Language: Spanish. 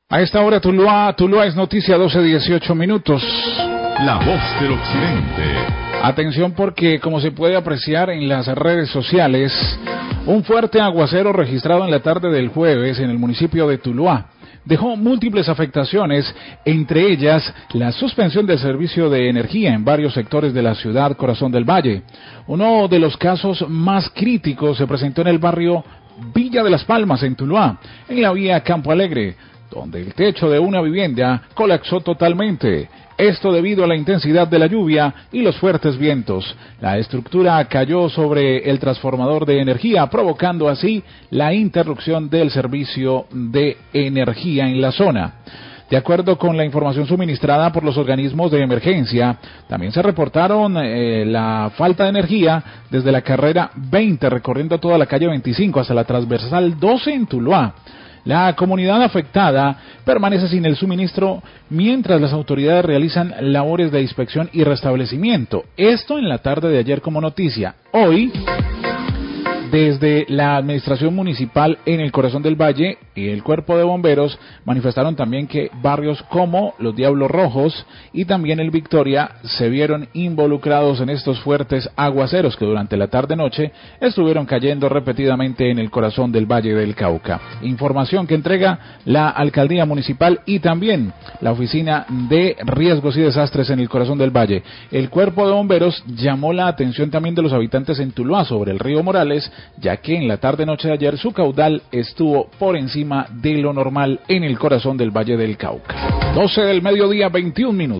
A esta hora Tuluá es noticia 12:18 minutos. La voz del occidente. Atención porque, como se puede apreciar en las redes sociales, un fuerte aguacero registrado en la tarde del jueves en el municipio de Tuluá dejó múltiples afectaciones, entre ellas la suspensión del servicio de energía en varios sectores de la ciudad Corazón del Valle. Uno de los casos más críticos se presentó en el barrio Villa de las Palmas, en Tuluá, en la vía Campo Alegre, donde el techo de una vivienda colapsó totalmente. Esto debido a la intensidad de la lluvia y los fuertes vientos. La estructura cayó sobre el transformador de energía, provocando así la interrupción del servicio de energía en la zona. De acuerdo con la información suministrada por los organismos de emergencia, también se reportaron la falta de energía desde la carrera 20, recorriendo toda la calle 25 hasta la transversal 12 en Tuluá. La comunidad afectada permanece sin el suministro mientras las autoridades realizan labores de inspección y restablecimiento. Esto en la tarde de ayer como noticia. Hoy, desde la administración municipal en el Corazón del Valle y el Cuerpo de Bomberos manifestaron también que barrios como los Diablos Rojos y también el Victoria se vieron involucrados en estos fuertes aguaceros que durante la tarde-noche estuvieron cayendo repetidamente en el Corazón del Valle del Cauca. Información que entrega la Alcaldía Municipal y también la Oficina de Riesgos y Desastres en el Corazón del Valle. El Cuerpo de Bomberos llamó la atención también de los habitantes en Tuluá sobre el río Morales, ya que en la tarde-noche de ayer su caudal estuvo por encima de lo normal en el Corazón del Valle del Cauca. 12 del mediodía, 21 minutos.